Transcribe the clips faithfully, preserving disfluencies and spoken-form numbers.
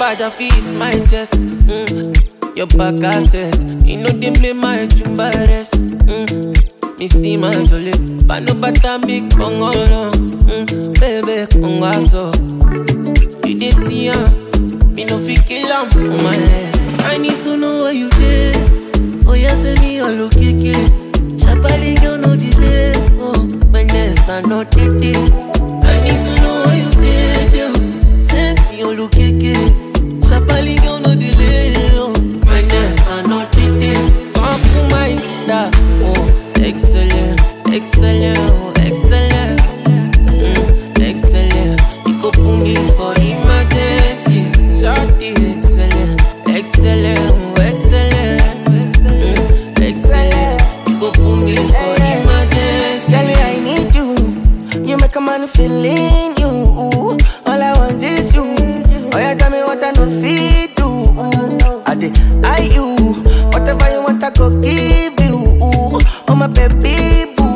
Father feeds my chest. Mm. Your back asset. You know they play my chumba rest. Mm. Me see my jolly. But no bata me kongo no. Mm. Baby kongo so. You dey see ya. Me no fi kill am for my head. I need to know where you did. Oh yeah, send me all okay. Shabali girl no delay. Oh, my nest are not dead. I need to know where you did. Yo. Send me all okay. Shabali girl no delay. Oh, my nest are not dead. Come to my da. Oh, excellent, excellent, oh, excellent, mm, excellent. You go put me for emergency. Shorty, excellent, excellent, oh, excellent, mm, excellent. You go put me for emergency. Tell me I need you. You make a man feel in you. All I want is you. Oh, you tell me what I don't feel do. I did I you. Whatever you want I go give you. Oh my baby boo.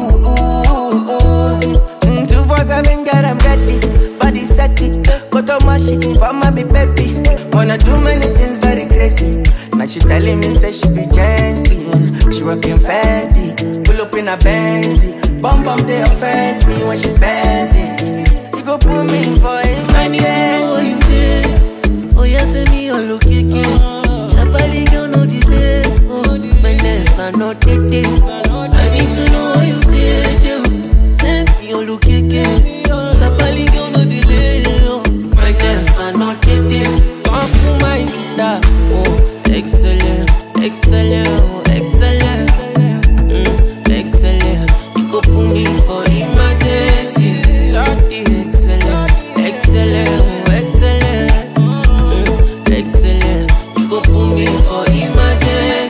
Mm, two for seven girl I'm ready. Body set it. Go to my shit for my baby. Wanna do many things very crazy. Now she telling me say she be Jensen. She working Fendi. Pull up in a Benzy. Bum bum they offend me when she bend it. You go put me for it. I need to know what you did. Oh yeah, send me all okay. Shabali girl no delay. Oh, my nest are not dead. I need to know what you did. Yo. Send me all okay. Shabali girl no delay. Oh, my nest are not dead. Come to my da. Oh, excellent, excellent, oh, excellent, mm, excellent. You go put me for emergency. Shorty, excellent, excellent, oh, excellent, mm, excellent. You go put me for emergency.